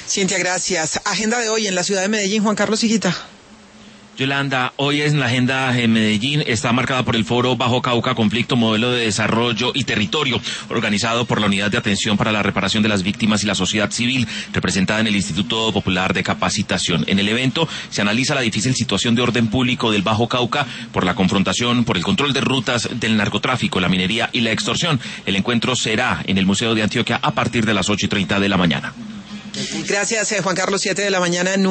Cintia, gracias. Agenda de hoy en la ciudad de Medellín, Juan Carlos Higuita. Yolanda, hoy en la agenda en Medellín está marcada por el foro Bajo Cauca, Conflicto, Modelo de Desarrollo y Territorio, organizado por la Unidad de Atención para la Reparación de las Víctimas y la Sociedad Civil, representada en el Instituto Popular de Capacitación. En el evento se analiza la difícil situación de orden público del Bajo Cauca por la confrontación, por el control de rutas del narcotráfico, la minería y la extorsión. El encuentro será en el Museo de Antioquia a partir de las 8:30 de la mañana. Gracias, Juan Carlos, 7 de la mañana.